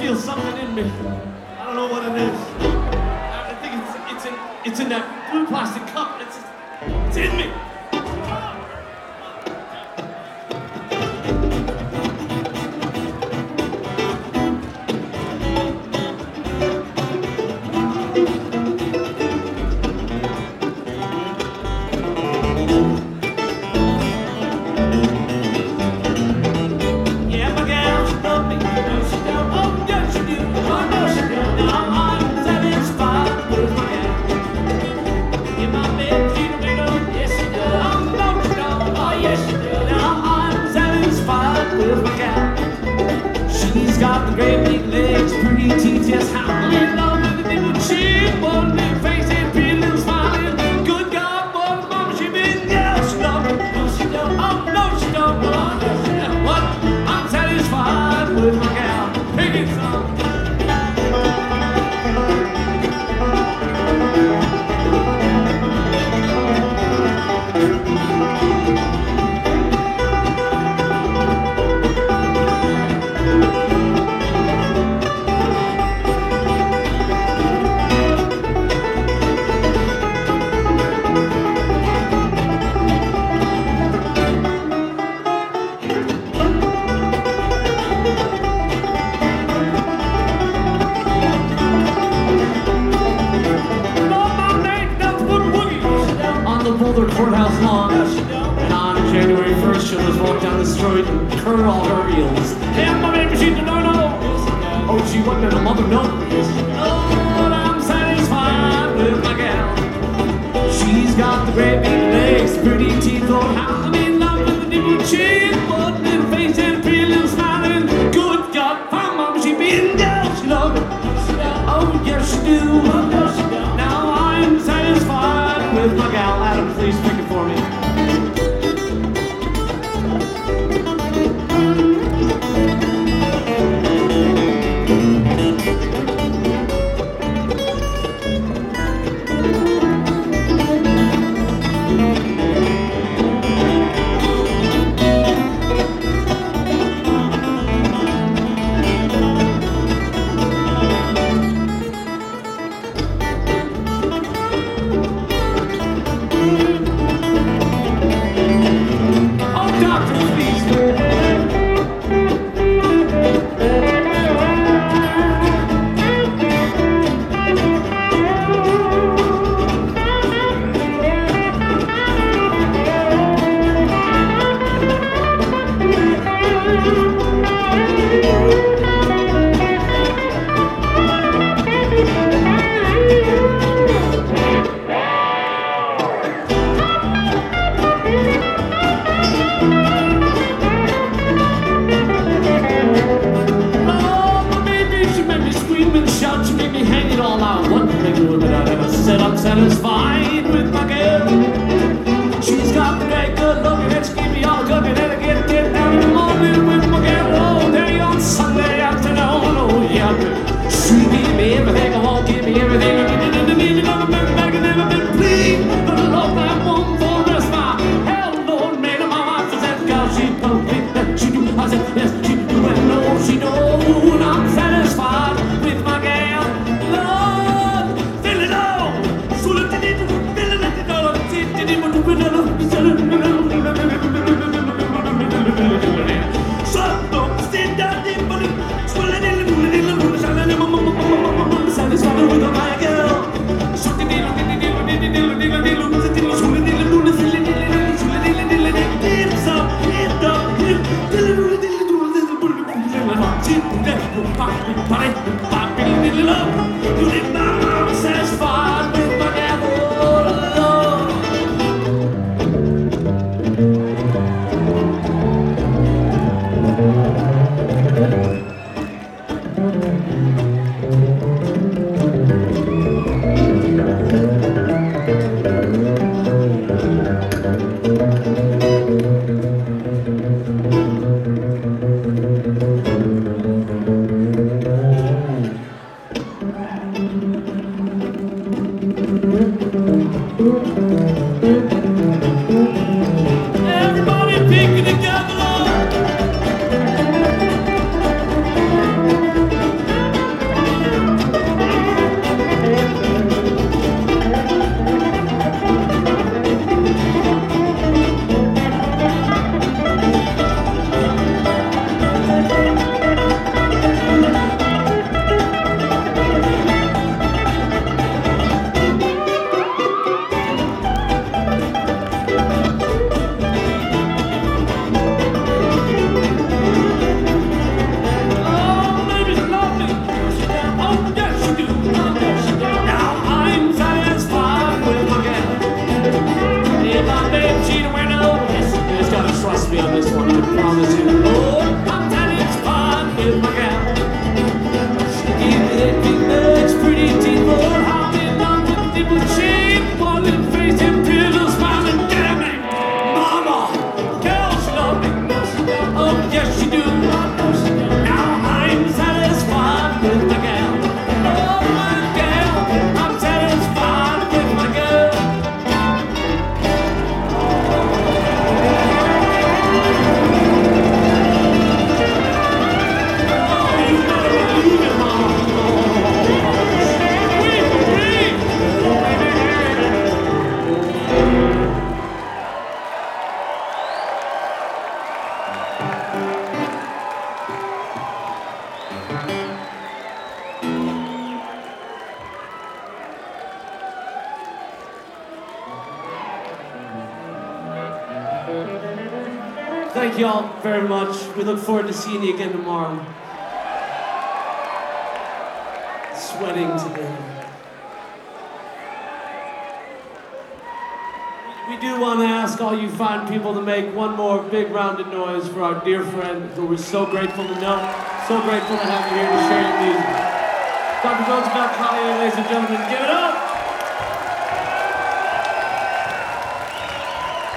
feel something in me. I don't know what it is. I think it's in that blue plastic cup. It's in me. She's got the great big legs, pretty teeth, just how in love with the little chin, one big face and pretty little smiling. Good God, boy, mama, she been, yeah, she don't, no, she don't, oh, no, she don't, oh, no, she don't. What? I'm satisfied with my gal. Pick it some. Boulder Courthouse lawn, and on January 1st she'll just walk down the street and curl all her heels. Damn, my baby, she's a no-no. Oh, she wasn't a mother, no. Oh, but I'm satisfied with my gal. She's got the great big legs, pretty teeth, oh, how I'm in love with the dimple chin, one little face and a pretty little smiling. Good God, my mama, she been down, she loved it. Oh, yes, she do. Now I'm satisfied with my gal. Adam, please pick it for me. I'm satisfied with my girl. She's got the great good looking and she keep me all cooking and I get down in the morning with my girl all day on Sunday afternoon. Oh yeah, she give me everything, I won't give me everything. Never been back and never been pleased. But I love that woman for the rest of my hell, Lord, man, my wife says that girl, she told me that she do. I said yes, she do, and no, she don't. I'm satisfied with my girl. Lord, fill it all. Satisfied with my girl. Satisfied with my Everybody pick it together. Thank you all very much. We look forward to seeing you again tomorrow. Sweating today. We do want to ask all you fine people to make one more big rounded noise for our dear friend who we're so grateful to know, so grateful to have you here to share your music. Dr. Roosevelt Collier, ladies and gentlemen, give it up!